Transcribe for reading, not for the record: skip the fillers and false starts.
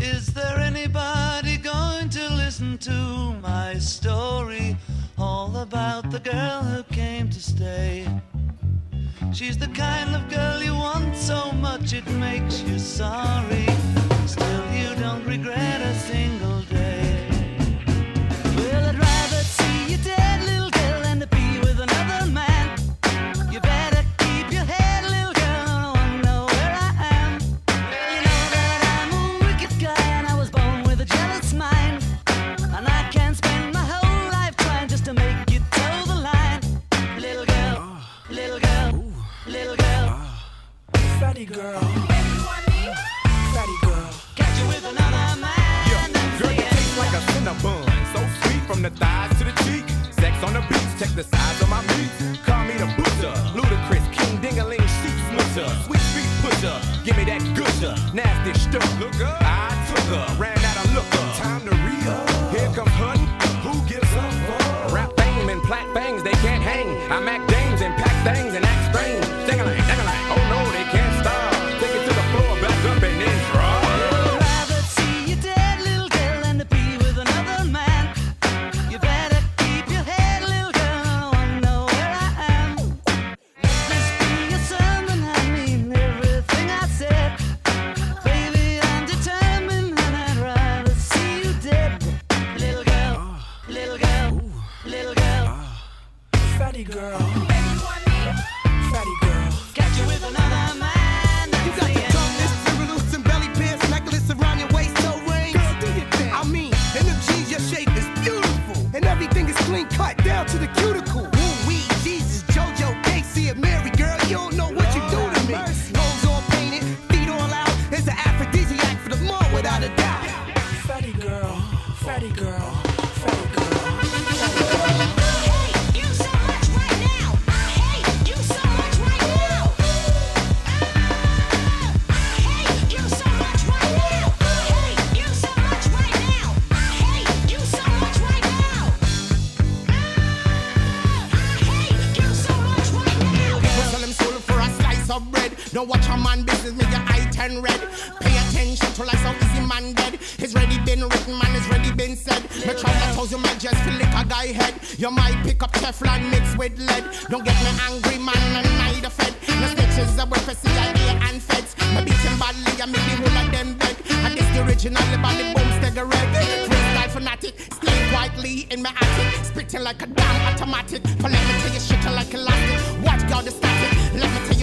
Is there anybody going to listen to my story? All about the girl who came to stay. She's the kind of girl you want so much it makes you sorry. Still you don't regret a single day. Well, I'd rather see you dead, little girl, than to be with another man. You better keep your head, little girl, I wanna know where I am. You know that I'm a wicked guy and I was born with a jealous mind. And I can't spend my whole life trying just to make you toe the line. Little girl, little girl, little girl, fatty girl, fatty girl. catch you with another man. Yeah, girl, you taste like a Cinnabon, so sweet from the thighs to the cheek. Sex on the beach, check the size of my meat. Call me the butcher, ludicrous king dingaling sheep smusher, sweet street pusher. Give me that gusher, nasty stuff. Look up, I took her, ran out of looker. Time to re-up. Here comes Hutton. Who gives up? Rap fame and plat bangs, they can't hang. I mac dames and pack things and act strange. Ding-a-lang, ding-a-lang. Oh no, they can't stop. Take it to the floor, back up and then drop. I'd rather see you dead, little girl, than to be with another man. You better keep your head, little girl, I wanna know where I am. Let this be a sermon, I mean everything I said. Baby, I'm determined and I'd rather see you dead. Little girl, little girl, little girl, Fatty girl, fatty girl. catch you with another man. You got the dumbness, roots and belly pants, necklace around your waist, toe rings. Girl, do your thing. I mean, in them jeans, your shape is beautiful, and everything is clean cut down to the cuticle. Woo wee, Jesus, JoJo, Casey, and Mary, girl, you don't know what you do to me. Nose all painted, feet all out. It's an aphrodisiac for the mall, without a doubt. Fatty girl, fatty girl, fatty girl. You so much right now. I hate you so much right now. I hate you so much right now. I hate you so much right now. I hate you so much right now. I hate you so much right now. Tell them soul for a slice of bread. Don't watch a man business, make your eye turn red. Pay attention to life, how easy man dead. It's ready been written, man, it's ready been said. Me try to toes, you might just feel like a guy head. You might pick up Teflon mixed with lead. Don't get me angry, man, and neither fed. No snitches are worth for CIA and feds. Me beat him badly, I make the whole of them beg. And this the original, about the boom stagger red. Freestyle fanatic, stay quietly in my attic. Spitting like a damn automatic. For let me tell you shit like elastic. Watch God the static, let me tell